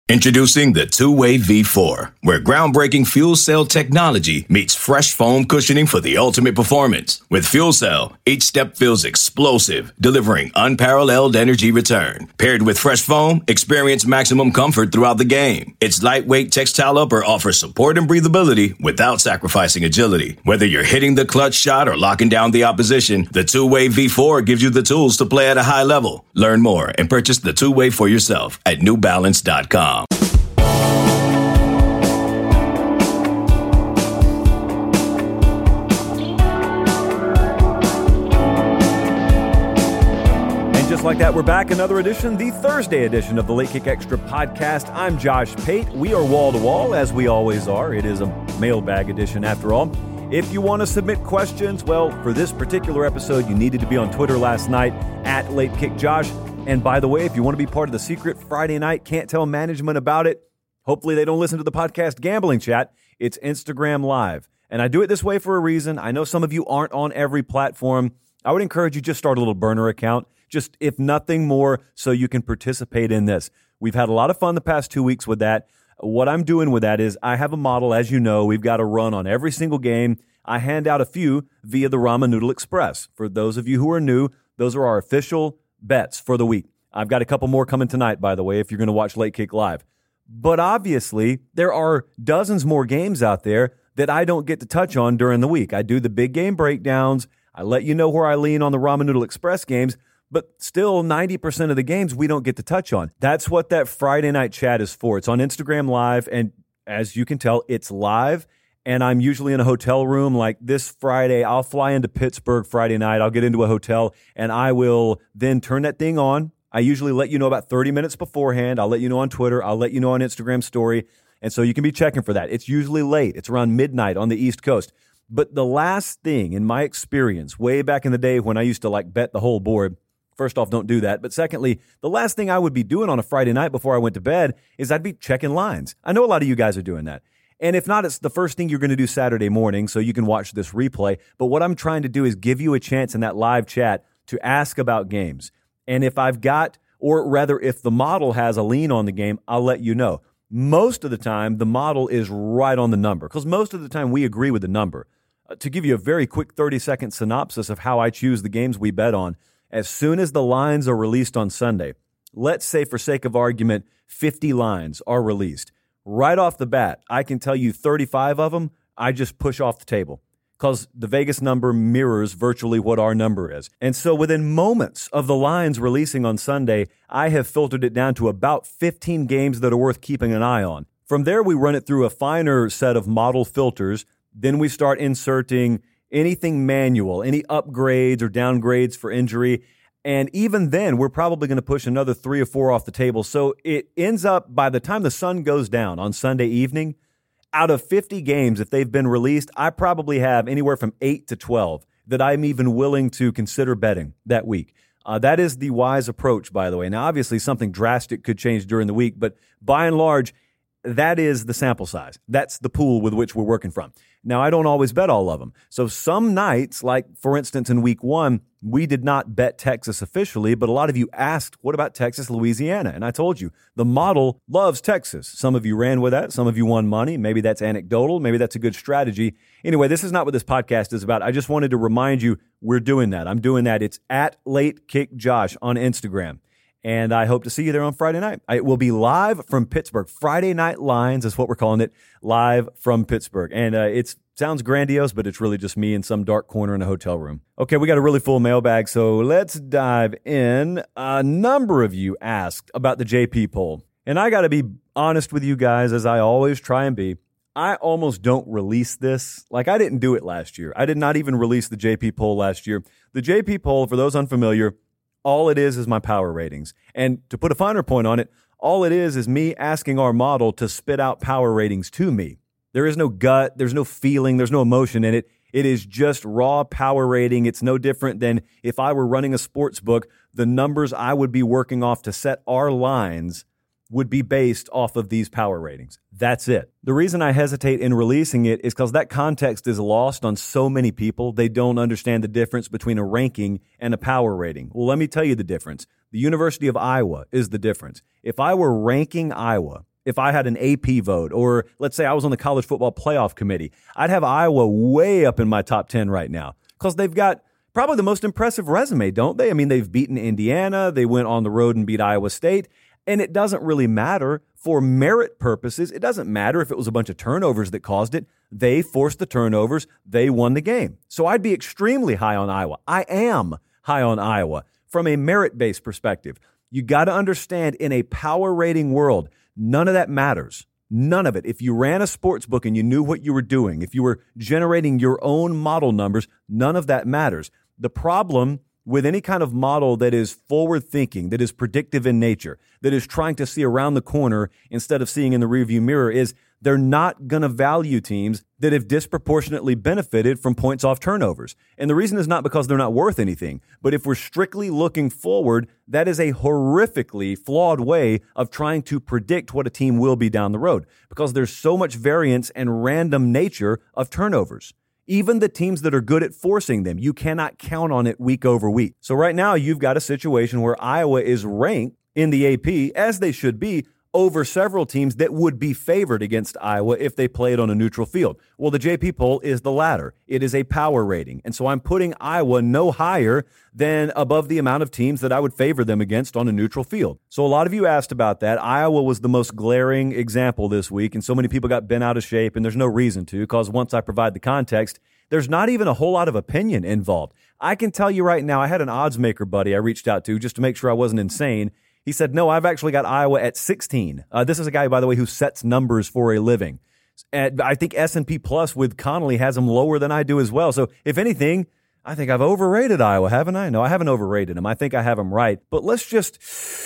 Introducing the Two-Way V4, where groundbreaking fuel cell technology meets fresh foam cushioning for the ultimate performance. With Fuel Cell, each step feels explosive, delivering unparalleled energy return. Paired with fresh foam, experience maximum comfort throughout the game. Its lightweight textile upper offers support and breathability without sacrificing agility. Whether you're hitting the clutch shot or locking down the opposition, the Two-Way V4 gives you the tools to play at a high level. Learn more and purchase the Two-Way for yourself at newbalance.com. Just like that, we're back. Another edition, the Thursday edition of the Late Kick Extra podcast. I'm Josh Pate. We are wall to wall, as we always are. It is a mailbag edition after all. If you want to submit questions, well, for this particular episode, you needed to be on Twitter last night at Late Kick Josh. And by the way, if you want to be part of the secret Friday night, can't tell management about it, hopefully they don't listen to the podcast Gambling Chat, it's Instagram Live. And I do it this way for a reason. I know some of you aren't on every platform. I would encourage you just start a little burner account. Just, if nothing more, so you can participate in this. We've had a lot of fun the past 2 weeks with that. What I'm doing with that is I have a model, as you know, we've got a run on every single game. I hand out a few via the Ramen Noodle Express. For those of you who are new, those are our official bets for the week. I've got a couple more coming tonight, by the way, if you're going to watch Late Kick Live. But obviously, there are dozens more games out there that I don't get to touch on during the week. I do the big game breakdowns. I let you know where I lean on the Ramen Noodle Express games. But still, 90% of the games we don't get to touch on. That's what that Friday night chat is for. It's on Instagram Live, and as you can tell, it's live, and I'm usually in a hotel room. Like this Friday, I'll fly into Pittsburgh Friday night. I'll get into a hotel, and I will then turn that thing on. I usually let you know about 30 minutes beforehand. I'll let you know on Twitter. I'll let you know on Instagram story, and so you can be checking for that. It's usually late. It's around midnight on the East Coast. But the last thing, in my experience, way back in the day when I used to bet the whole board, first off, don't do that. But secondly, the last thing I would be doing on a Friday night before I went to bed is I'd be checking lines. I know a lot of you guys are doing that. And if not, it's the first thing you're going to do Saturday morning so you can watch this replay. But what I'm trying to do is give you a chance in that live chat to ask about games. And if I've got, or rather if the model has a lean on the game, I'll let you know. Most of the time, the model is right on the number because most of the time we agree with the number. To give you a very quick 30-second synopsis of how I choose the games we bet on, as soon as the lines are released on Sunday, let's say for sake of argument, 50 lines are released. Right off the bat, I can tell you 35 of them, I just push off the table because the Vegas number mirrors virtually what our number is. And so within moments of the lines releasing on Sunday, I have filtered it down to about 15 games that are worth keeping an eye on. From there, we run it through a finer set of model filters. Then we start inserting anything manual, any upgrades or downgrades for injury. And even then, we're probably going to push another 3 or 4 off the table. So it ends up, by the time the sun goes down on Sunday evening, out of 50 games, if they've been released, I probably have anywhere from 8 to 12 that I'm even willing to consider betting that week. That is the wise approach, by the way. Now, obviously, something drastic could change during the week, but by and large, that is the sample size. That's the pool with which we're working from. Now, I don't always bet all of them. So some nights, like for instance in week 1, we did not bet Texas officially, but a lot of you asked, what about Texas, Louisiana? And I told you, the model loves Texas. Some of you ran with that. Some of you won money. Maybe that's anecdotal. Maybe that's a good strategy. Anyway, this is not what this podcast is about. I just wanted to remind you we're doing that. I'm doing that. It's at Late Kick Josh on Instagram. And I hope to see you there on Friday night. It will be live from Pittsburgh. Friday Night Lines is what we're calling it, live from Pittsburgh. And it sounds grandiose, but it's really just me in some dark corner in a hotel room. Okay, we got a really full mailbag, so let's dive in. A number of you asked about the JP poll. And I got to be honest with you guys, as I always try and be. I almost don't release this. I didn't do it last year. I did not even release the JP poll last year. The JP poll, for those unfamiliar, all it is my power ratings. And to put a finer point on it, all it is me asking our model to spit out power ratings to me. There is no gut, there's no feeling, there's no emotion in it. It is just raw power rating. It's no different than if I were running a sports book, the numbers I would be working off to set our lines would be based off of these power ratings. That's it. The reason I hesitate in releasing it is because that context is lost on so many people. They don't understand the difference between a ranking and a power rating. Well, let me tell you the difference. The University of Iowa is the difference. If I were ranking Iowa, if I had an AP vote, or let's say I was on the college football playoff committee, I'd have Iowa way up in my top 10 right now because they've got probably the most impressive resume, don't they? I mean, they've beaten Indiana. They went on the road and beat Iowa State. And it doesn't really matter for merit purposes. It doesn't matter if it was a bunch of turnovers that caused it. They forced the turnovers. They won the game. So I'd be extremely high on Iowa. I am high on Iowa from a merit-based perspective. You got to understand, in a power rating world, none of that matters. None of it. If you ran a sports book and you knew what you were doing, if you were generating your own model numbers, none of that matters. The problem with any kind of model that is forward-thinking, that is predictive in nature, that is trying to see around the corner instead of seeing in the rearview mirror, is they're not going to value teams that have disproportionately benefited from points off turnovers. And the reason is not because they're not worth anything, but if we're strictly looking forward, that is a horrifically flawed way of trying to predict what a team will be down the road, because there's so much variance and random nature of turnovers. Even the teams that are good at forcing them, you cannot count on it week over week. So right now, you've got a situation where Iowa is ranked in the AP, as they should be, over several teams that would be favored against Iowa if they played on a neutral field. Well, the JP poll is the latter. It is a power rating. And so I'm putting Iowa no higher than above the amount of teams that I would favor them against on a neutral field. So a lot of you asked about that. Iowa was the most glaring example this week, and so many people got bent out of shape, and there's no reason to, because once I provide the context, there's not even a whole lot of opinion involved. I can tell you right now, I had an odds maker buddy I reached out to just to make sure I wasn't insane. He said, no, I've actually got Iowa at 16. This is a guy, by the way, who sets numbers for a living. And I think S&P Plus with Connolly has them lower than I do as well. So if anything, I think I've overrated Iowa, haven't I? No, I haven't overrated them. I think I have them right. But let's just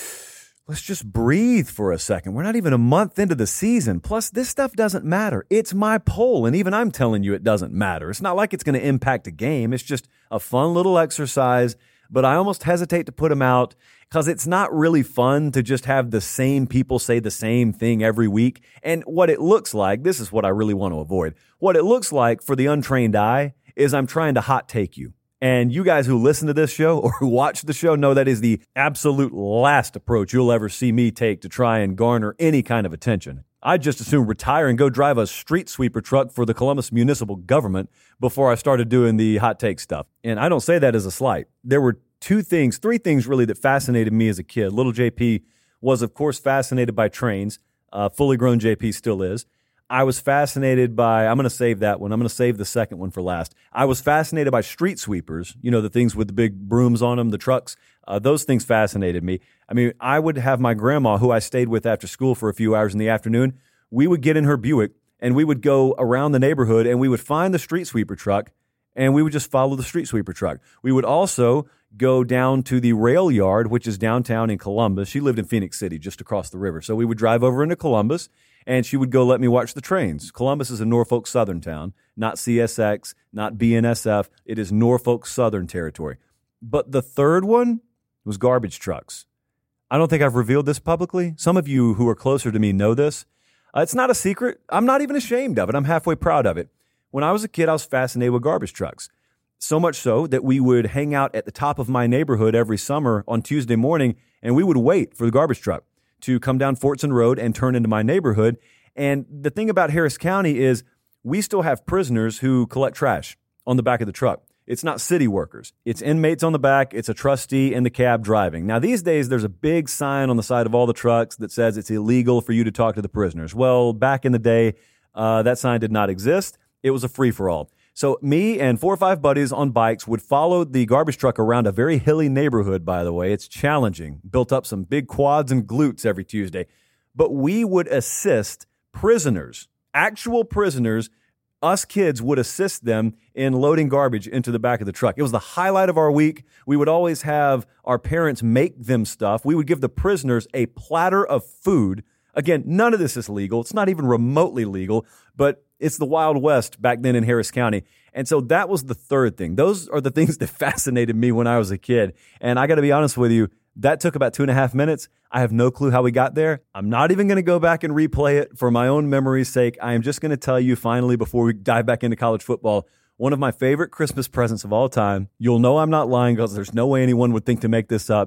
breathe for a second. We're not even a month into the season. Plus, this stuff doesn't matter. It's my poll, and even I'm telling you it doesn't matter. It's not like it's going to impact a game. It's just a fun little exercise. But I almost hesitate to put them out because it's not really fun to just have the same people say the same thing every week. And what it looks like, this is what I really want to avoid. What it looks like for the untrained eye is I'm trying to hot take you. And you guys who listen to this show or who watch the show know that is the absolute last approach you'll ever see me take to try and garner any kind of attention. I'd just as soon retire and go drive a street sweeper truck for the Columbus municipal government before I started doing the hot take stuff. And I don't say that as a slight. There were three things really that fascinated me as a kid. Little JP was, of course, fascinated by trains. Fully grown JP still is. I was fascinated by, I'm going to save that one. I'm going to save the second one for last. I was fascinated by street sweepers, you know, the things with the big brooms on them, the trucks. Those things fascinated me. I mean, I would have my grandma, who I stayed with after school for a few hours in the afternoon, we would get in her Buick and we would go around the neighborhood and we would find the street sweeper truck and we would just follow the street sweeper truck. We would also go down to the rail yard, which is downtown in Columbus. She lived in Phoenix City, just across the river. So we would drive over into Columbus and she would go let me watch the trains. Columbus is a Norfolk Southern town, not CSX, not BNSF. It is Norfolk Southern territory. But the third one was garbage trucks. I don't think I've revealed this publicly. Some of you who are closer to me know this. It's not a secret. I'm not even ashamed of it. I'm halfway proud of it. When I was a kid, I was fascinated with garbage trucks. So much so that we would hang out at the top of my neighborhood every summer on Tuesday morning, and we would wait for the garbage truck to come down Fortson Road and turn into my neighborhood. And the thing about Harris County is we still have prisoners who collect trash on the back of the truck. It's not city workers. It's inmates on the back. It's a trustee in the cab driving. Now, these days, there's a big sign on the side of all the trucks that says it's illegal for you to talk to the prisoners. Well, back in the day, that sign did not exist. It was a free-for-all. So me and 4 or 5 buddies on bikes would follow the garbage truck around a very hilly neighborhood, by the way. It's challenging. Built up some big quads and glutes every Tuesday. But we would assist prisoners, actual prisoners. Us kids would assist them in loading garbage into the back of the truck. It was the highlight of our week. We would always have our parents make them stuff. We would give the prisoners a platter of food. Again, none of this is legal. It's not even remotely legal, but it's the Wild West back then in Harris County. And so that was the third thing. Those are the things that fascinated me when I was a kid. And I got to be honest with you, that took about 2.5 minutes. I have no clue how we got there. I'm not even going to go back and replay it for my own memory's sake. I am just going to tell you finally before we dive back into college football, one of my favorite Christmas presents of all time. You'll know I'm not lying because there's no way anyone would think to make this up.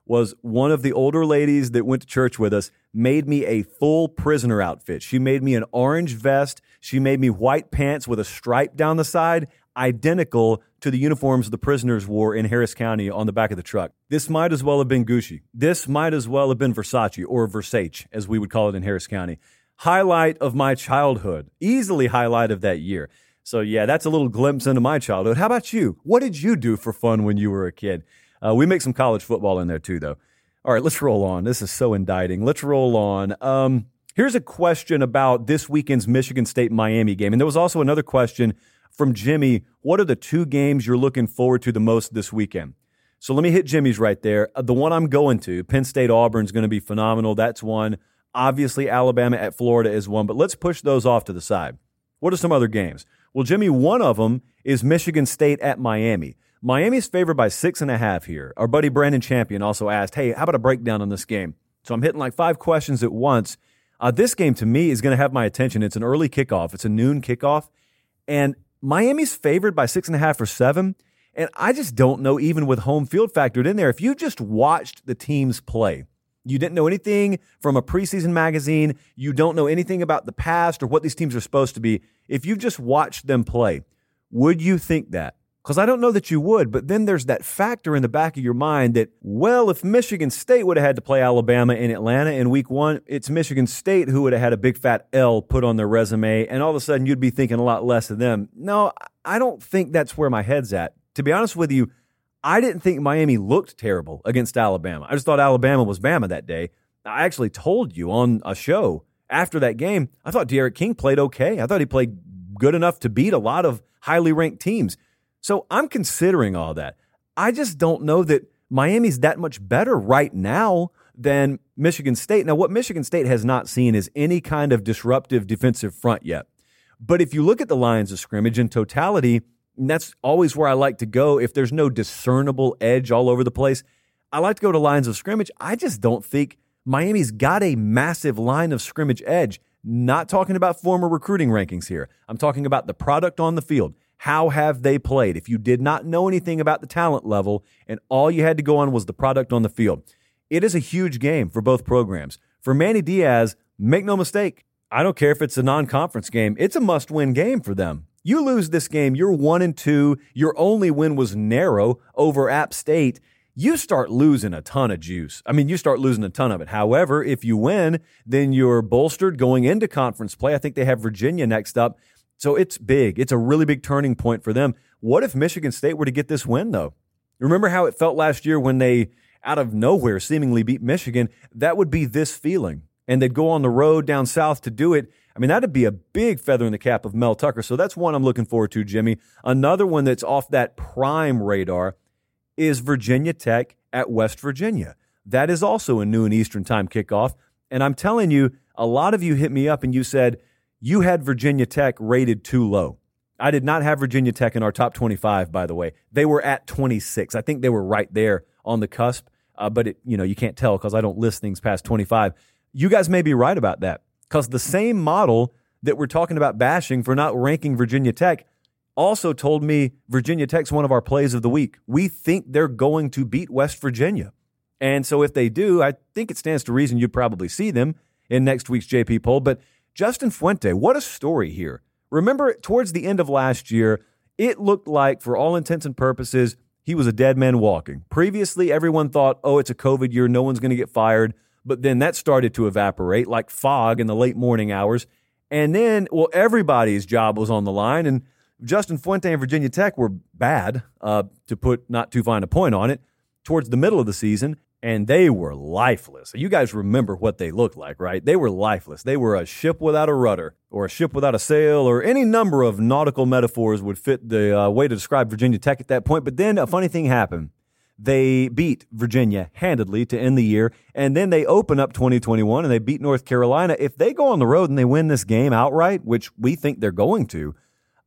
was one of the older ladies that went to church with us made me a full prisoner outfit. She made me an orange vest. She made me white pants with a stripe down the side, identical to the uniforms the prisoners wore in Harris County on the back of the truck. This might as well have been Gucci. This might as well have been Versace, or Versace, as we would call it in Harris County. Highlight of my childhood. Easily highlight of that year. So yeah, that's a little glimpse into my childhood. How about you? What did you do for fun when you were a kid? We make some college football in there too, though. All right, let's roll on. This is so indicting. Let's roll on. Here's a question about this weekend's Michigan State-Miami game. And there was also another question from Jimmy. What are the 2 games you're looking forward to the most this weekend? So let me hit Jimmy's right there. The one I'm going to, Penn State-Auburn, is going to be phenomenal. That's one. Obviously, Alabama at Florida is one. But let's push those off to the side. What are some other games? Well, Jimmy, one of them is Michigan State at Miami. Miami's favored by 6.5 here. Our buddy Brandon Champion also asked, hey, how about a breakdown on this game? So I'm hitting like 5 questions at once. This game, to me, is going to have my attention. It's an early kickoff. It's a noon kickoff. And Miami's favored by 6.5 or 7. And I just don't know, even with home field factored in there, if you just watched the teams play, you didn't know anything from a preseason magazine, you don't know anything about the past or what these teams are supposed to be, if you just watched them play, would you think that? Because I don't know that you would, but then there's that factor in the back of your mind that, well, if Michigan State would have had to play Alabama in Atlanta in week 1, it's Michigan State who would have had a big fat L put on their resume, and all of a sudden you'd be thinking a lot less of them. No, I don't think that's where my head's at. To be honest with you, I didn't think Miami looked terrible against Alabama. I just thought Alabama was Bama that day. I actually told you on a show after that game, I thought D'Eriq King played okay. I thought he played good enough to beat a lot of highly ranked teams. So I'm considering all that. I just don't know that Miami's that much better right now than Michigan State. Now, what Michigan State has not seen is any kind of disruptive defensive front yet. But if you look at the lines of scrimmage in totality, and that's always where I like to go if there's no discernible edge all over the place, I like to go to lines of scrimmage. I just don't think Miami's got a massive line of scrimmage edge. Not talking about former recruiting rankings here. I'm talking about the product on the field. How have they played? If you did not know anything about the talent level and all you had to go on was the product on the field, it is a huge game for both programs. For Manny Diaz, make no mistake, I don't care if it's a non-conference game. It's a must-win game for them. You lose this game, you're 1-2. Your only win was narrow over App State. You start losing a ton of juice. I mean, you start losing a ton of it. However, if you win, then you're bolstered going into conference play. I think they have Virginia next up. So it's big. It's a really big turning point for them. What if Michigan State were to get this win, though? Remember how it felt last year when they, out of nowhere, seemingly beat Michigan? That would be this feeling. And they'd go on the road down south to do it. I mean, that'd be a big feather in the cap of Mel Tucker. So that's one I'm looking forward to, Jimmy. Another one that's off that prime radar is Virginia Tech at West Virginia. That is also a noon Eastern time kickoff. And I'm telling you, a lot of you hit me up and you said, you had Virginia Tech rated too low. I did not have Virginia Tech in our top 25, by the way. They were at 26. I think they were right there on the cusp, but you can't tell because I don't list things past 25. You guys may be right about that because the same model that we're talking about bashing for not ranking Virginia Tech also told me Virginia Tech's one of our plays of the week. We think they're going to beat West Virginia. And so if they do, I think it stands to reason you'd probably see them in next week's JP poll. But Justin Fuente, what a story here. Remember, towards the end of last year, it looked like, for all intents and purposes, he was a dead man walking. Previously, everyone thought, oh, it's a COVID year, no one's going to get fired. But then that started to evaporate like fog in the late morning hours. And then, well, everybody's job was on the line, and Justin Fuente and Virginia Tech were bad, to put not too fine a point on it, towards the middle of the season. And they were lifeless. You guys remember what they looked like, right? They were lifeless. They were a ship without a rudder or a ship without a sail, or any number of nautical metaphors would fit the way to describe Virginia Tech at that point. But then a funny thing happened. They beat Virginia handedly to end the year, and then they open up 2021 and they beat North Carolina. If they go on the road and they win this game outright, which we think they're going to,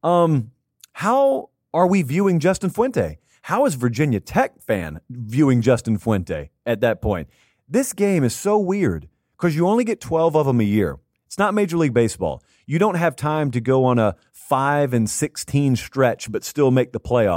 how are we viewing Justin Fuente? How is Virginia Tech fan viewing Justin Fuente at that point? This game is so weird because you only get 12 of them a year. It's not Major League Baseball. You don't have time to go on a 5-16 stretch but still make the playoffs.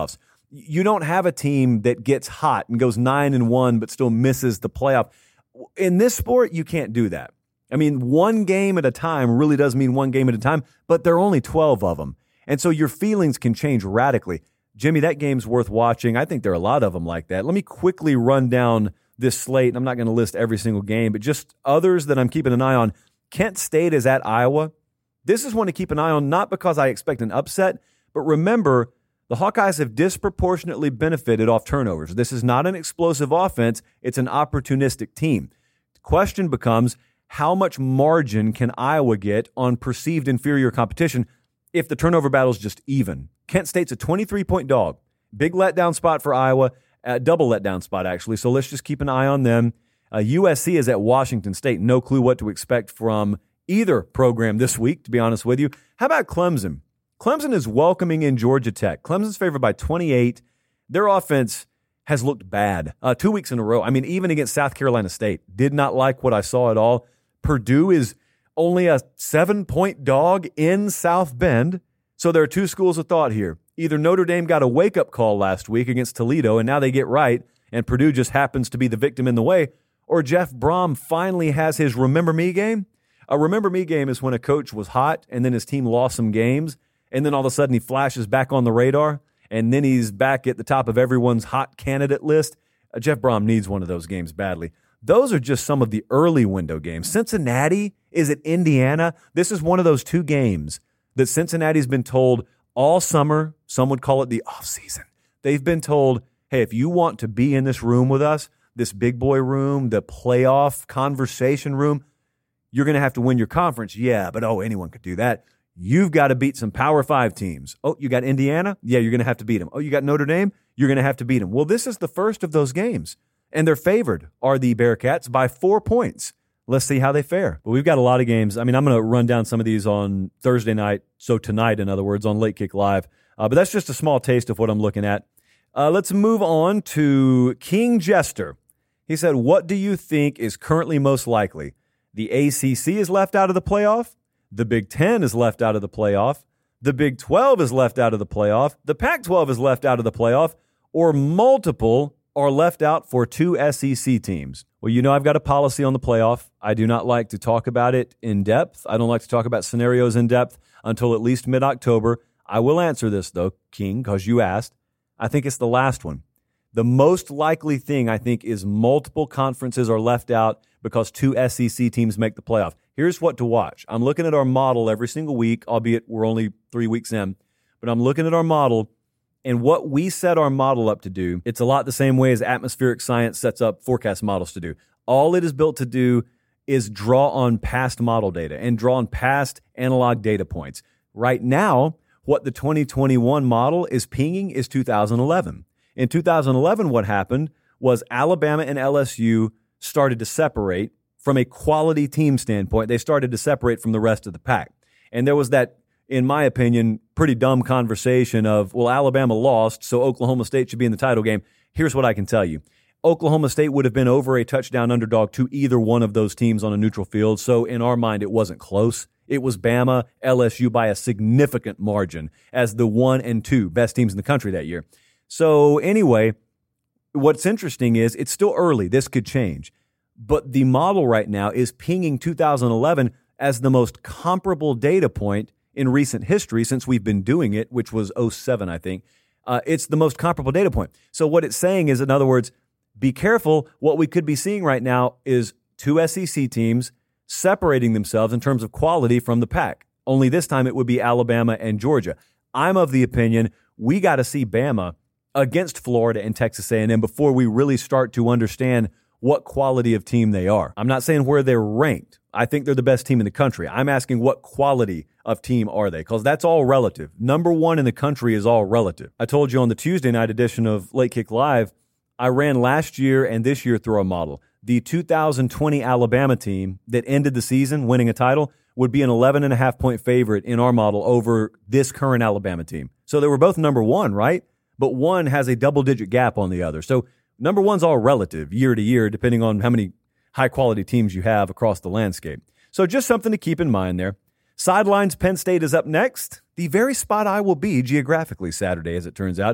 You don't have a team that gets hot and goes 9-1 but still misses the playoff. In this sport, you can't do that. I mean, one game at a time really does mean one game at a time, but there are only 12 of them. And so your feelings can change radically. Jimmy, that game's worth watching. I think there are a lot of them like that. Let me quickly run down this slate. I'm not going to list every single game, but just others that I'm keeping an eye on. Kent State is at Iowa. This is one to keep an eye on, not because I expect an upset, but remember, the Hawkeyes have disproportionately benefited off turnovers. This is not an explosive offense. It's an opportunistic team. The question becomes, how much margin can Iowa get on perceived inferior competition if the turnover battle is just even? Kent State's a 23-point dog. Big letdown spot for Iowa, double letdown spot, actually. So let's just keep an eye on them. USC is at Washington State. No clue what to expect from either program this week, to be honest with you. How about Clemson? Clemson is welcoming in Georgia Tech. Clemson's favored by 28. Their offense has looked bad 2 weeks in a row. I mean, even against South Carolina State. Did not like what I saw at all. Purdue is only a 7-point dog in South Bend. So there are two schools of thought here. Either Notre Dame got a wake-up call last week against Toledo, and now they get right, and Purdue just happens to be the victim in the way, or Jeff Brom finally has his Remember Me game. A Remember Me game is when a coach was hot, and then his team lost some games, and then all of a sudden he flashes back on the radar, and then he's back at the top of everyone's hot candidate list. Jeff Brom needs one of those games badly. Those are just some of the early window games. Cincinnati is at Indiana. This is one of those two games that Cincinnati's been told all summer, some would call it the offseason. They've been told, hey, if you want to be in this room with us, this big boy room, the playoff conversation room, you're going to have to win your conference. Yeah, but anyone could do that. You've got to beat some Power 5 teams. Oh, you got Indiana? Yeah, you're going to have to beat them. Oh, you got Notre Dame? You're going to have to beat them. Well, this is the first of those games, and they're favored, are the Bearcats, by 4 points. Let's see how they fare. But we've got a lot of games. I mean, I'm going to run down some of these on Thursday night, so tonight, in other words, on Late Kick Live. But that's just a small taste of what I'm looking at. Let's move on to King Jester. He said, what do you think is currently most likely? The ACC is left out of the playoff. The Big Ten is left out of the playoff. The Big 12 is left out of the playoff. The Pac-12 is left out of the playoff. Or multiple are left out for 2 SEC teams. Well, you know I've got a policy on the playoff. I do not like to talk about it in depth. I don't like to talk about scenarios in depth until at least mid-October. I will answer this, though, King, because you asked. I think it's the last one. The most likely thing, I think, is multiple conferences are left out because 2 SEC teams make the playoff. Here's what to watch. I'm looking at our model every single week, albeit we're only 3 weeks in, but I'm looking at our model, and what we set our model up to do, it's a lot the same way as atmospheric science sets up forecast models to do. All it is built to do is draw on past model data and draw on past analog data points. Right now, what the 2021 model is pinging is 2011. In 2011, what happened was Alabama and LSU started to separate from a quality team standpoint. They started to separate from the rest of the pack. And there was that, in my opinion, pretty dumb conversation of, well, Alabama lost, so Oklahoma State should be in the title game. Here's what I can tell you. Oklahoma State would have been over a touchdown underdog to either one of those teams on a neutral field, so in our mind, it wasn't close. It was Bama, LSU by a significant margin as the 1 and 2 best teams in the country that year. So anyway, what's interesting is it's still early. This could change. But the model right now is pinging 2011 as the most comparable data point in recent history since we've been doing it, which was 07, I think. It's the most comparable data point. So what it's saying is, in other words, be careful. What we could be seeing right now is 2 SEC teams separating themselves in terms of quality from the pack. Only this time it would be Alabama and Georgia. I'm of the opinion we got to see Bama against Florida and Texas A&M before we really start to understand what quality of team they are. I'm not saying where they're ranked. I think they're the best team in the country. I'm asking what quality of team are they, because that's all relative. Number 1 in the country is all relative. I told you on the Tuesday night edition of Late Kick Live, I ran last year and this year through a model. The 2020 Alabama team that ended the season winning a title would be an 11.5-point favorite in our model over this current Alabama team. So they were both number 1, right? But one has a double-digit gap on the other. So number 1's all relative year to year, depending on how many high-quality teams you have across the landscape. So just something to keep in mind there. Sidelines, Penn State is up next. The very spot I will be geographically Saturday, as it turns out.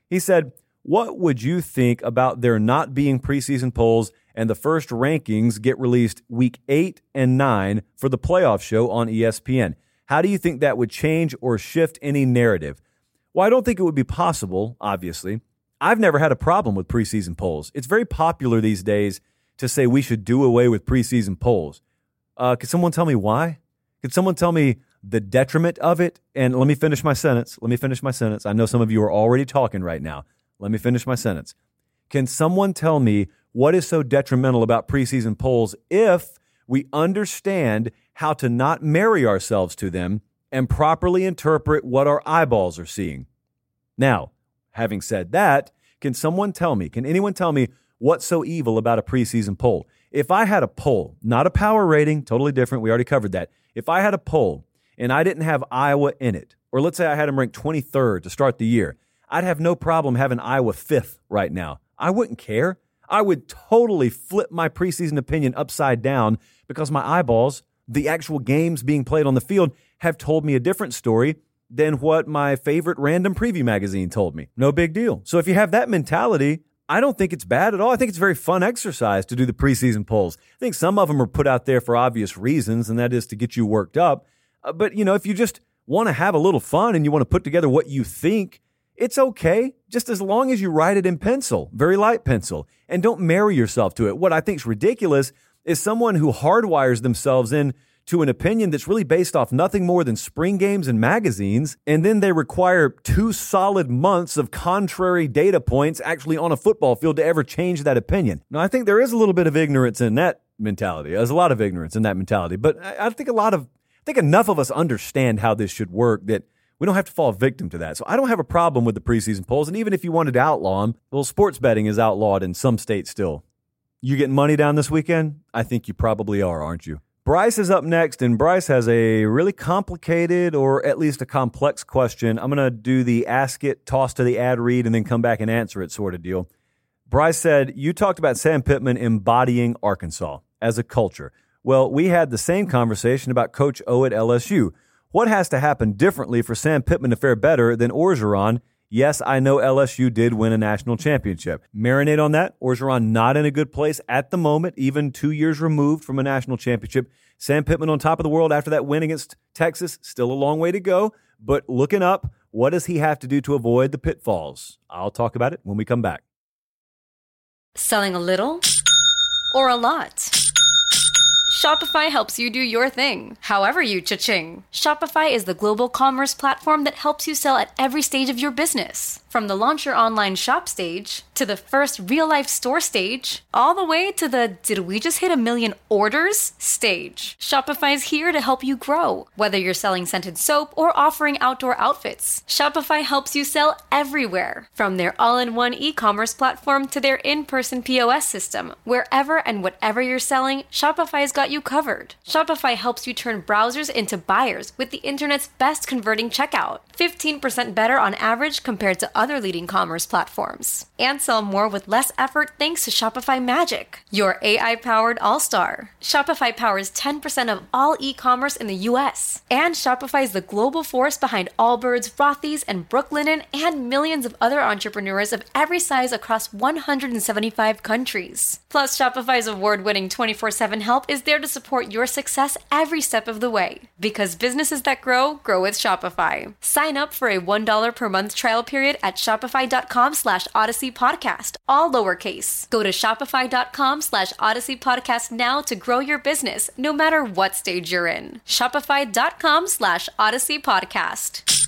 He said, what would you think about there not being preseason polls and the first rankings get released week 8 and 9 for the playoff show on ESPN? How do you think that would change or shift any narrative? Well, I don't think it would be possible, obviously. I've never had a problem with preseason polls. It's very popular these days to say we should do away with preseason polls. Could someone tell me why? Could someone tell me the detriment of it? And let me finish my sentence. I know some of you are already talking right now. Let me finish my sentence. Can someone tell me what is so detrimental about preseason polls if we understand how to not marry ourselves to them and properly interpret what our eyeballs are seeing? Now, having said that, can anyone tell me what's so evil about a preseason poll? If I had a poll, not a power rating, totally different, we already covered that. If I had a poll and I didn't have Iowa in it, or let's say I had them ranked 23rd to start the year, I'd have no problem having Iowa 5th right now. I wouldn't care. I would totally flip my preseason opinion upside down because my eyeballs, the actual games being played on the field, have told me a different story than what my favorite random preview magazine told me. No big deal. So if you have that mentality, I don't think it's bad at all. I think it's a very fun exercise to do the preseason polls. I think some of them are put out there for obvious reasons, and that is to get you worked up. But, if you just want to have a little fun and you want to put together what you think, it's okay, just as long as you write it in pencil, very light pencil, and don't marry yourself to it. What I think is ridiculous is someone who hardwires themselves in to an opinion that's really based off nothing more than spring games and magazines, and then they require 2 solid months of contrary data points actually on a football field to ever change that opinion. Now, I think there is a little bit of ignorance in that mentality. There's a lot of ignorance in that mentality, but I think enough of us understand how this should work that we don't have to fall victim to that. So I don't have a problem with the preseason polls, and even if you wanted to outlaw them, well, sports betting is outlawed in some states still. You getting money down this weekend? I think you probably are, aren't you? Bryce is up next, and Bryce has a really complicated or at least a complex question. I'm going to do the ask it, toss to the ad read, and then come back and answer it sort of deal. Bryce said, you talked about Sam Pittman embodying Arkansas as a culture. Well, we had the same conversation about Coach O at LSU. What has to happen differently for Sam Pittman to fare better than Orgeron? Yes, I know LSU did win a national championship. Marinate on that. Orgeron not in a good place at the moment, even 2 years removed from a national championship. Sam Pittman on top of the world after that win against Texas. Still a long way to go, but looking up, what does he have to do to avoid the pitfalls? I'll talk about it when we come back. Selling a little or a lot? Shopify helps you do your thing, however you cha-ching. Shopify is the global commerce platform that helps you sell at every stage of your business. From the launch your online shop stage, to the first real-life store stage, all the way to the did we just hit 1 million orders stage. Shopify is here to help you grow. Whether you're selling scented soap or offering outdoor outfits, Shopify helps you sell everywhere. From their all-in-one e-commerce platform to their in-person POS system, wherever and whatever you're selling, Shopify's got you covered. Shopify helps you turn browsers into buyers with the internet's best converting checkout. 15% better on average compared to other leading commerce platforms. And sell more with less effort thanks to Shopify Magic, your AI-powered all-star. Shopify powers 10% of all e-commerce in the U.S. And Shopify is the global force behind Allbirds, Rothy's, and Brooklinen, and millions of other entrepreneurs of every size across 175 countries. Plus, Shopify's award-winning 24/7 help is there to support your success every step of the way. Because businesses that grow, grow with Shopify. Sign up for a $1 per month trial period at shopify.com/Odyssey Podcast, all lowercase. Go to shopify.com/Odyssey Podcast now to grow your business, no matter what stage you're in. Shopify.com/Odyssey Podcast.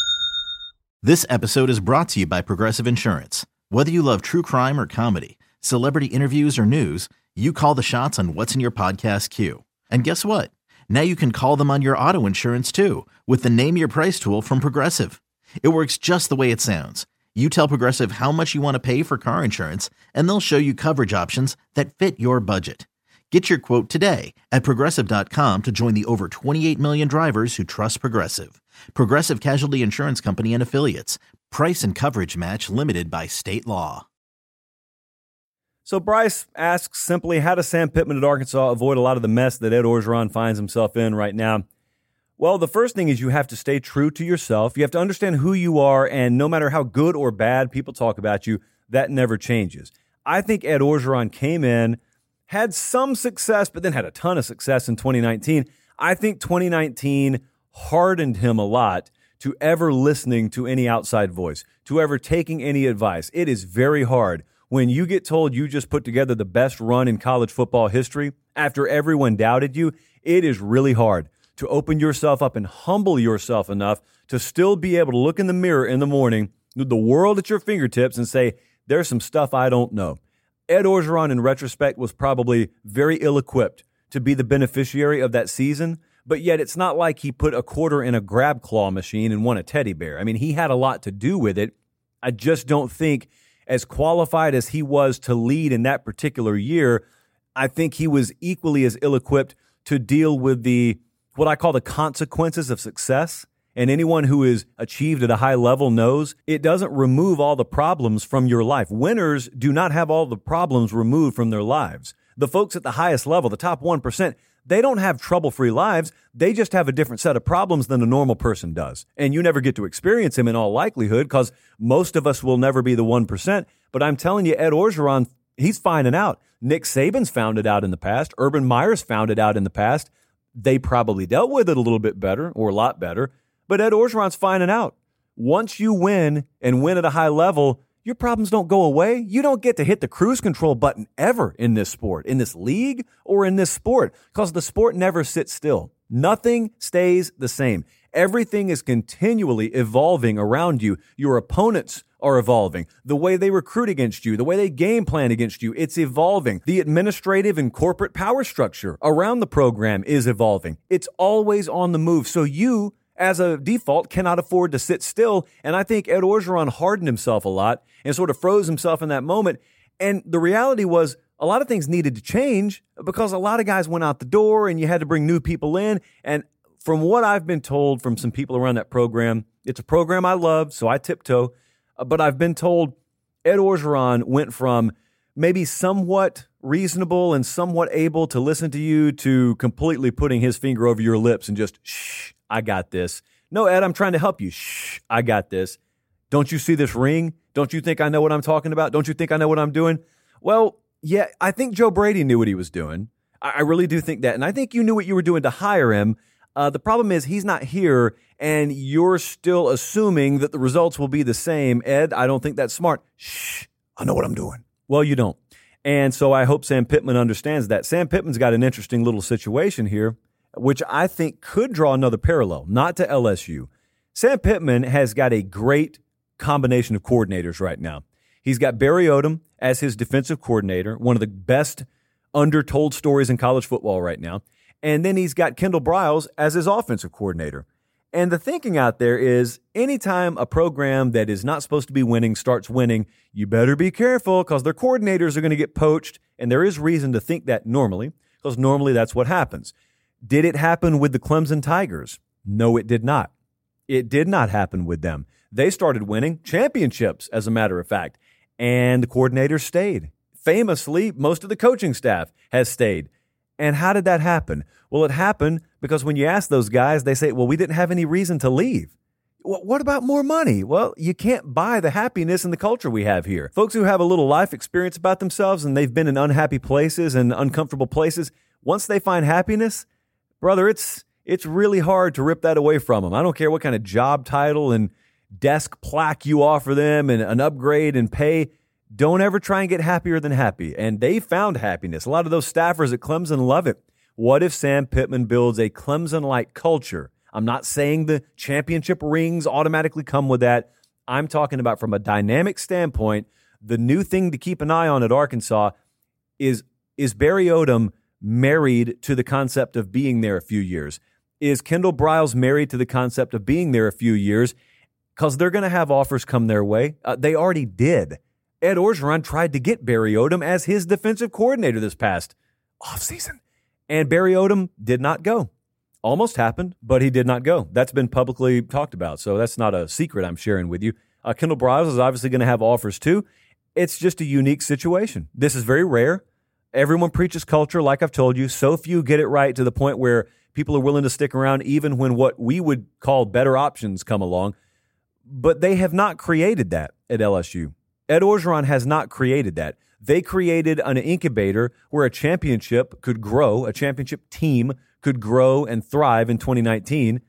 This episode is brought to you by Progressive Insurance. Whether you love true crime or comedy, celebrity interviews or news, you call the shots on what's in your podcast queue. And guess what? Now you can call them on your auto insurance too with the Name Your Price tool from Progressive. It works just the way it sounds. You tell Progressive how much you want to pay for car insurance, and they'll show you coverage options that fit your budget. Get your quote today at Progressive.com to join the over 28 million drivers who trust Progressive. Progressive Casualty Insurance Company and Affiliates. Price and coverage match limited by state law. So Bryce asks simply, how does Sam Pittman at Arkansas avoid a lot of the mess that Ed Orgeron finds himself in right now? Well, the first thing is you have to stay true to yourself. You have to understand who you are, and no matter how good or bad people talk about you, that never changes. I think Ed Orgeron came in, had some success, but then had a ton of success in 2019. I think 2019 hardened him a lot to ever listening to any outside voice, to ever taking any advice. It is very hard when you get told you just put together the best run in college football history after everyone doubted you. It is really hard to open yourself up and humble yourself enough to still be able to look in the mirror in the morning with the world at your fingertips and say, there's some stuff I don't know. Ed Orgeron, in retrospect, was probably very ill-equipped to be the beneficiary of that season, but yet it's not like he put a quarter in a grab claw machine and won a teddy bear. I mean, he had a lot to do with it. I just don't think, as qualified as he was to lead in that particular year, I think he was equally as ill-equipped to deal with what I call the consequences of success. And anyone who is achieved at a high level knows it doesn't remove all the problems from your life. Winners do not have all the problems removed from their lives. The folks at the highest level, the top 1%, they don't have trouble-free lives. They just have a different set of problems than a normal person does. And you never get to experience them in all likelihood because most of us will never be the 1%. But I'm telling you, Ed Orgeron, he's finding out. Nick Saban's found it out in the past. Urban Meyer's found it out in the past. They probably dealt with it a little bit better or a lot better. But Ed Orgeron's finding out. Once you win and win at a high level, your problems don't go away. You don't get to hit the cruise control button ever in this sport, in this league, or in this sport, because the sport never sits still. Nothing stays the same. Everything is continually evolving around you. Your opponents are evolving. The way they recruit against you, the way they game plan against you, it's evolving. The administrative and corporate power structure around the program is evolving. It's always on the move. So you, as a default, cannot afford to sit still. And I think Ed Orgeron hardened himself a lot and sort of froze himself in that moment. And the reality was a lot of things needed to change because a lot of guys went out the door and you had to bring new people in. And from what I've been told from some people around that program, it's a program I love, so I tiptoe. But I've been told Ed Orgeron went from maybe somewhat reasonable and somewhat able to listen to you to completely putting his finger over your lips and just, shh, I got this. No, Ed, I'm trying to help you. Shh, I got this. Don't you see this ring? Don't you think I know what I'm talking about? Don't you think I know what I'm doing? Well, yeah, I think Joe Brady knew what he was doing. I really do think that. And I think you knew what you were doing to hire him. The problem is he's not here, and you're still assuming that the results will be the same. Ed, I don't think that's smart. Shh, I know what I'm doing. Well, you don't. And so I hope Sam Pittman understands that. Sam Pittman's got an interesting little situation here, which I think could draw another parallel, not to LSU. Sam Pittman has got a great combination of coordinators right now. He's got Barry Odom as his defensive coordinator, one of the best undertold stories in college football right now. And then he's got Kendall Briles as his offensive coordinator. And the thinking out there is anytime a program that is not supposed to be winning starts winning, you better be careful because their coordinators are going to get poached. And there is reason to think that normally, because normally that's what happens. Did it happen with the Clemson Tigers? No, it did not. It did not happen with them. They started winning championships, as a matter of fact, and the coordinators stayed. Famously, most of the coaching staff has stayed. And how did that happen? Well, it happened because when you ask those guys, they say, well, we didn't have any reason to leave. Well, what about more money? Well, you can't buy the happiness and the culture we have here. Folks who have a little life experience about themselves and they've been in unhappy places and uncomfortable places, once they find happiness, brother, it's really hard to rip that away from them. I don't care what kind of job title and desk plaque you offer them and an upgrade and pay. Don't ever try and get happier than happy. And they found happiness. A lot of those staffers at Clemson love it. What if Sam Pittman builds a Clemson-like culture? I'm not saying the championship rings automatically come with that. I'm talking about from a dynamic standpoint, the new thing to keep an eye on at Arkansas is Barry Odom married to the concept of being there a few years? Is Kendall Briles married to the concept of being there a few years? Because they're going to have offers come their way. They already did. Ed Orgeron tried to get Barry Odom as his defensive coordinator this past offseason. And Barry Odom did not go. Almost happened, but he did not go. That's been publicly talked about, so that's not a secret I'm sharing with you. Kendall Briles is obviously going to have offers too. It's just a unique situation. This is very rare. Everyone preaches culture, like I've told you. So few get it right to the point where People are willing to stick around even when what we would call better options come along. But they have not created that at LSU. Ed Orgeron has not created that. They created an incubator where a championship could grow, a championship team could grow and thrive in 2019.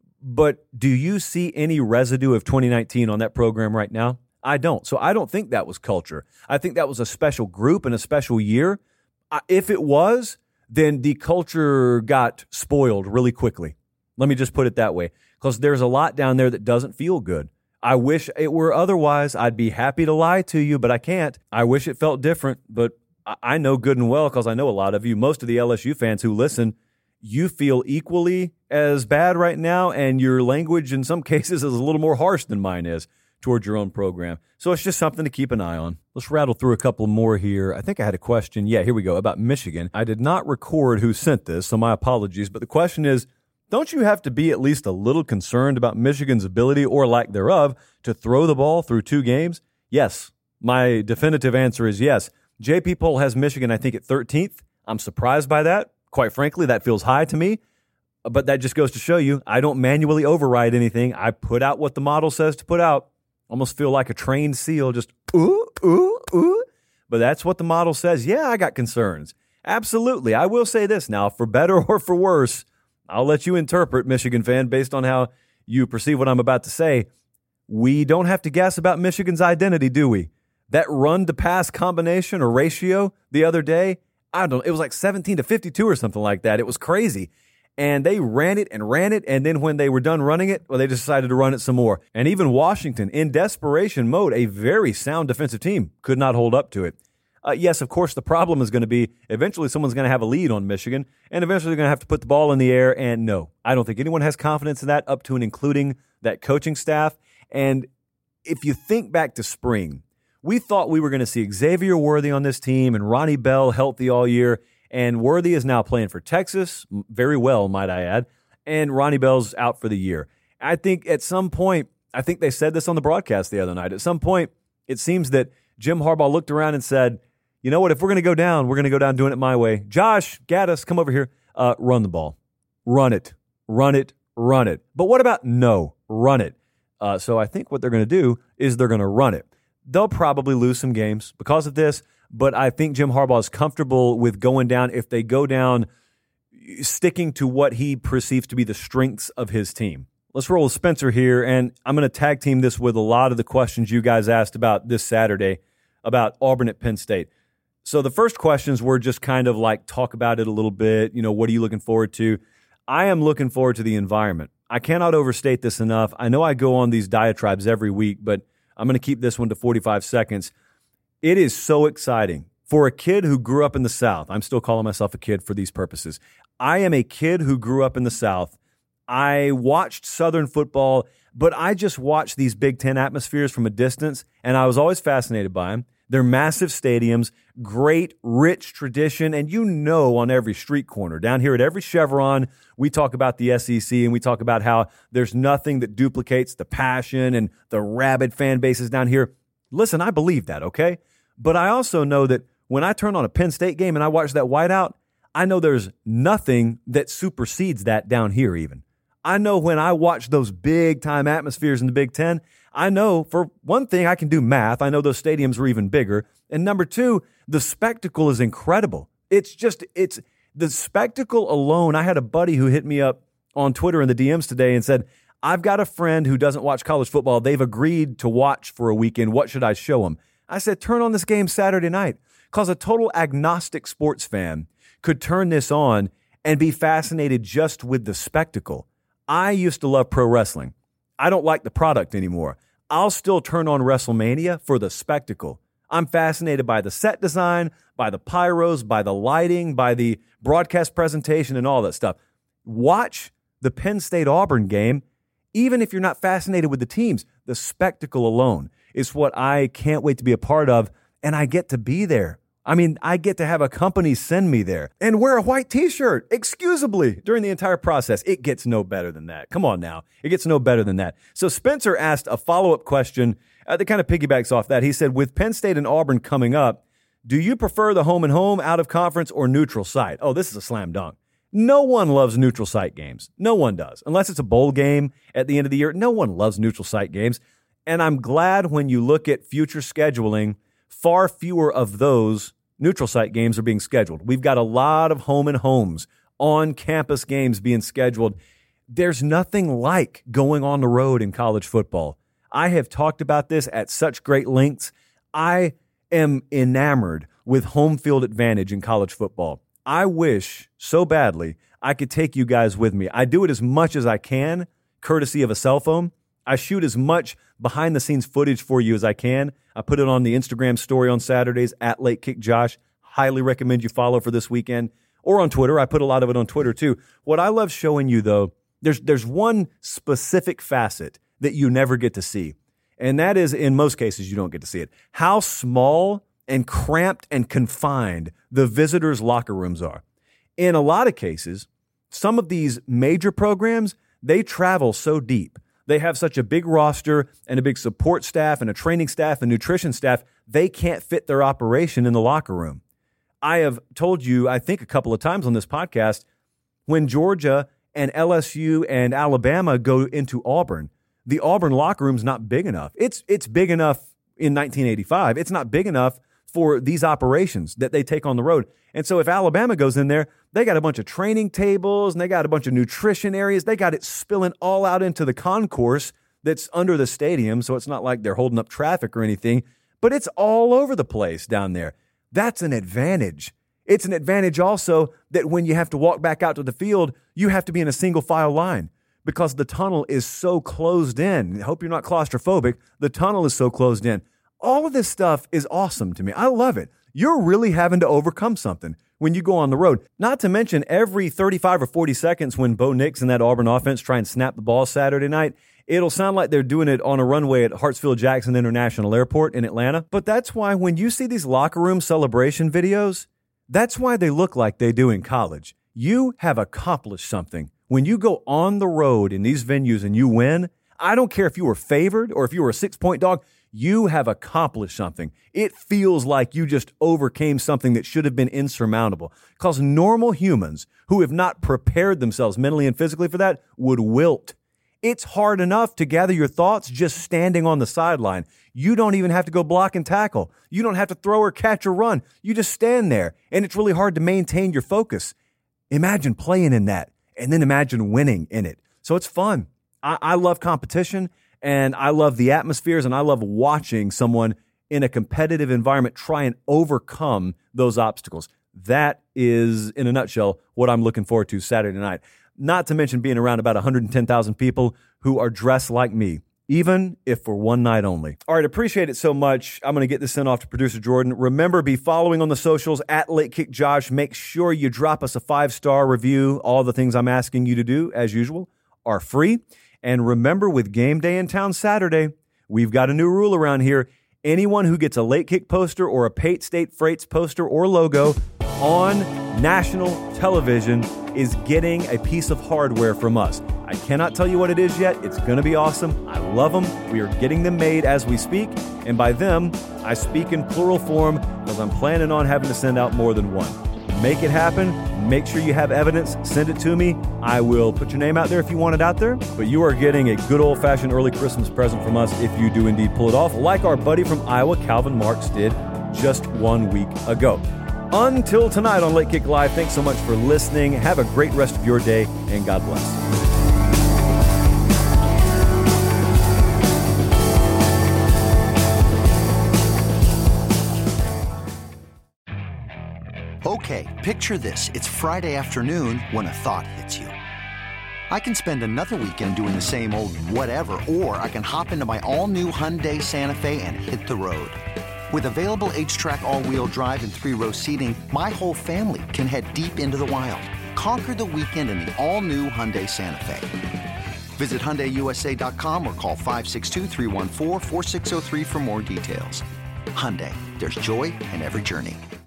But do you see any residue of 2019 on that program right now? I don't. So I don't think that was culture. I think that was a special group and a special year. If it was, then the culture got spoiled really quickly. Let me just put it that way, because there's a lot down there that doesn't feel good. I wish it were otherwise. I'd be happy to lie to you, but I can't. I wish it felt different, but I know good and well, because I know a lot of you, most of the LSU fans who listen, you feel equally as bad right now, and your language in some cases is a little more harsh than mine is towards your own program. So it's just something to keep an eye on. Let's rattle through a couple more here. I think I had a question. Yeah, here we go, about Michigan. I did not record who sent this, so my apologies, but the question is, don't you have to be at least a little concerned about Michigan's ability, or lack thereof, to throw the ball through 2 games? Yes. My definitive answer is yes. JP Poll has Michigan, I think, at 13th. I'm surprised by that. Quite frankly, that feels high to me. But that just goes to show you, I don't manually override anything. I put out what the model says to put out. Almost feel like a trained seal, just ooh, ooh, ooh. But that's what the model says. Yeah, I got concerns. Absolutely. I will say this now, for better or for worse, I'll let you interpret, Michigan fan, based on how you perceive what I'm about to say. We don't have to guess about Michigan's identity, do we? That run-to-pass combination or ratio the other day, I don't know, it was like 17-52 or something like that. It was crazy. And they ran it, and then when they were done running it, well, they decided to run it some more. And even Washington, in desperation mode, a very sound defensive team, could not hold up to it. Yes, of course, the problem is going to be eventually someone's going to have a lead on Michigan, and eventually they're going to have to put the ball in the air, and no, I don't think anyone has confidence in that, up to and including that coaching staff. And if you think back to spring, we thought we were going to see Xavier Worthy on this team and Ronnie Bell healthy all year, and Worthy is now playing for Texas, very well, might I add, and Ronnie Bell's out for the year. I think at some point, I think they said this on the broadcast the other night, at some point, it seems that Jim Harbaugh looked around and said, you know what, if we're going to go down, we're going to go down doing it my way. Josh Gaddis, come over here, run the ball. Run it. Run it. Run it. But what about no? Run it. So I think what they're going to do is they're going to run it. They'll probably lose some games because of this, but I think Jim Harbaugh is comfortable with going down, if they go down, sticking to what he perceives to be the strengths of his team. Let's roll with Spencer here, and I'm going to tag team this with a lot of the questions you guys asked about this Saturday about Auburn at Penn State. So the first questions were just kind of like, talk about it a little bit. You know, what are you looking forward to? I am looking forward to the environment. I cannot overstate this enough. I know I go on these diatribes every week, but I'm going to keep this one to 45 seconds. It is so exciting. For a kid who grew up in the South, I'm still calling myself a kid for these purposes. I am a kid who grew up in the South. I watched Southern football, but I just watched these Big Ten atmospheres from a distance, and I was always fascinated by them. They're massive stadiums, great, rich tradition, and you know on every street corner, down here at every Chevron, we talk about the SEC, and we talk about how there's nothing that duplicates the passion and the rabid fan bases down here. Listen, I believe that, okay? But I also know that when I turn on a Penn State game and I watch that whiteout, I know there's nothing that supersedes that down here even. I know when I watch those big-time atmospheres in the Big Ten, I know, for one thing, I can do math. I know those stadiums were even bigger. And number two, the spectacle is incredible. It's the spectacle alone. I had a buddy who hit me up on Twitter in the DMs today and said, I've got a friend who doesn't watch college football. They've agreed to watch for a weekend. What should I show them? I said, turn on this game Saturday night, because a total agnostic sports fan could turn this on and be fascinated just with the spectacle. I used to love pro wrestling. I don't like the product anymore. I'll still turn on WrestleMania for the spectacle. I'm fascinated by the set design, by the pyros, by the lighting, by the broadcast presentation and all that stuff. Watch the Penn State-Auburn game, even if you're not fascinated with the teams. The spectacle alone is what I can't wait to be a part of, and I get to be there. I mean, I get to have a company send me there and wear a white T-shirt, excusably, during the entire process. It gets no better than that. Come on now. It gets no better than that. So Spencer asked a follow-up question that kind of piggybacks off that. He said, with Penn State and Auburn coming up, do you prefer the home and home, out of conference, or neutral site? Oh, this is a slam dunk. No one loves neutral site games. No one does. Unless it's a bowl game at the end of the year, no one loves neutral site games. And I'm glad when you look at future scheduling, far fewer of those neutral site games are being scheduled. We've got a lot of home and homes, on-campus games being scheduled. There's nothing like going on the road in college football. I have talked about this at such great lengths. I am enamored with home field advantage in college football. I wish so badly I could take you guys with me. I do it as much as I can, courtesy of a cell phone. I shoot as much behind-the-scenes footage for you as I can. I put it on the Instagram story on Saturdays at LateKickJosh. Highly recommend you follow for this weekend. Or on Twitter. I put a lot of it on Twitter too. What I love showing you, though, there's one specific facet that you never get to see. And that is, in most cases, you don't get to see it. How small and cramped and confined the visitors' locker rooms are. In a lot of cases, some of these major programs, they travel so deep. They have such a big roster and a big support staff and a training staff and nutrition staff, they can't fit their operation in the locker room. I have told you, I think a couple of times on this podcast, when Georgia and LSU and Alabama go into Auburn, the Auburn locker room's not big enough. It's big enough in 1985. It's not big enough for these operations that they take on the road. And so if Alabama goes in there, they got a bunch of training tables and they got a bunch of nutrition areas. They got it spilling all out into the concourse that's under the stadium. So it's not like they're holding up traffic or anything, but it's all over the place down there. That's an advantage. It's an advantage also that when you have to walk back out to the field, you have to be in a single file line because the tunnel is so closed in. I hope you're not claustrophobic. The tunnel is so closed in. All of this stuff is awesome to me. I love it. You're really having to overcome something when you go on the road. Not to mention every 35 or 40 seconds when Bo Nix and that Auburn offense try and snap the ball Saturday night, it'll sound like they're doing it on a runway at Hartsfield-Jackson International Airport in Atlanta. But that's why when you see these locker room celebration videos, that's why they look like they do in college. You have accomplished something. When you go on the road in these venues and you win, I don't care if you were favored or if you were a 6-point dog, you have accomplished something. It feels like you just overcame something that should have been insurmountable. Because normal humans who have not prepared themselves mentally and physically for that would wilt. It's hard enough to gather your thoughts just standing on the sideline. You don't even have to go block and tackle. You don't have to throw or catch or run. You just stand there, and it's really hard to maintain your focus. Imagine playing in that, and then imagine winning in it. So it's fun. I love competition, and I love the atmospheres, and I love watching someone in a competitive environment try and overcome those obstacles. That is, in a nutshell, what I'm looking forward to Saturday night. Not to mention being around about 110,000 people who are dressed like me, even if for one night only. All right, appreciate it so much. I'm going to get this sent off to producer Jordan. Remember, be following on the socials at LateKickJosh. Make sure you drop us a 5-star review. All the things I'm asking you to do, as usual, are free. And remember, with game day in town Saturday, we've got a new rule around here. Anyone who gets a Late Kick poster or a Pate State Freights poster or logo on national television is getting a piece of hardware from us. I cannot tell you what it is yet. It's going to be awesome. I love them. We are getting them made as we speak. And by them, I speak in plural form because I'm planning on having to send out more than one. Make it happen. Make sure you have evidence. Send it to me. I will put your name out there if you want it out there. But you are getting a good old-fashioned early Christmas present from us if you do indeed pull it off, like our buddy from Iowa, Calvin Marks, did just 1 week ago. Until tonight on Late Kick Live, thanks so much for listening. Have a great rest of your day, and God bless. Okay, picture this. It's Friday afternoon when a thought hits you. I can spend another weekend doing the same old whatever, or I can hop into my all-new Hyundai Santa Fe and hit the road. With available H-Track all-wheel drive and 3-row seating, my whole family can head deep into the wild. Conquer the weekend in the all-new Hyundai Santa Fe. Visit HyundaiUSA.com or call 562-314-4603 for more details. Hyundai, there's joy in every journey.